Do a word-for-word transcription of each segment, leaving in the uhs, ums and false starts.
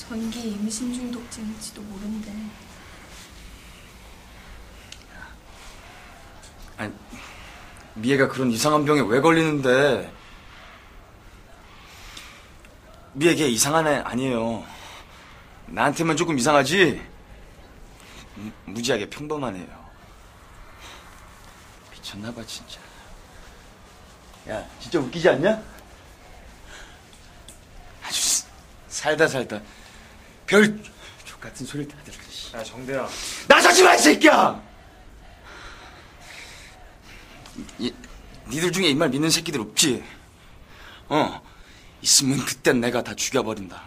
전기 임신 중독증일지도 모른대. 아니, 미애가 그런 이상한 병에 왜 걸리는데? 미애 걔 이상한 애 아니에요. 나한테만 조금 이상하지 무, 무지하게 평범하네요. 미쳤나봐 진짜. 야, 진짜 웃기지 않냐? 아주 살다 살다 별 족같은 소리를 다 들어. 야, 정대야. 나서지 마, 이 새끼야! 이, 니들 중에 이 말 믿는 새끼들 없지? 어, 있으면 그땐 내가 다 죽여버린다.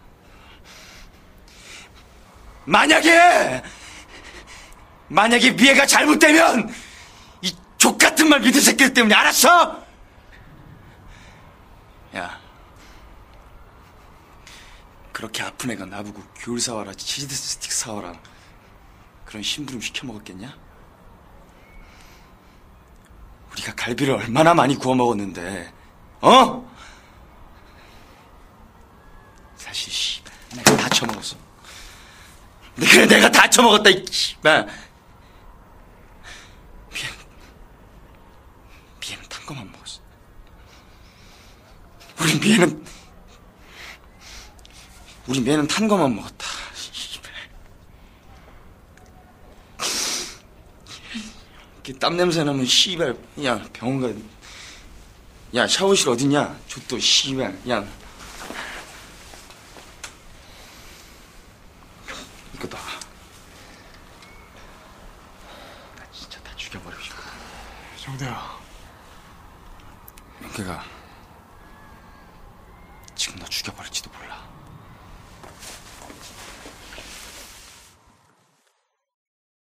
만약에 만약에 미애가 잘못되면 이 족같은 말 믿는 새끼들 때문에, 알았어? 야, 그렇게 아픈 애가 나보고 귤 사와라, 치즈 스틱 사와라 그런 심부름 시켜 먹었겠냐? 우리가 갈비를 얼마나 많이 구워 먹었는데, 어? 사실 씨, 내가 다 처먹었어. 그래, 내가 다 처먹었다, 이 씨발. 미안, 미애는 탄 거만 먹었어. 우리 미애는 우리 미애는 탄 거만 먹었다. 씨발. 이렇게 땀 냄새 나면 씨발, 야 병원 가. 야, 샤워실 어딨냐? 족도 씨발. 야, 이거다. 나 진짜 다 죽여버리고 싶어. 정대야. 명태가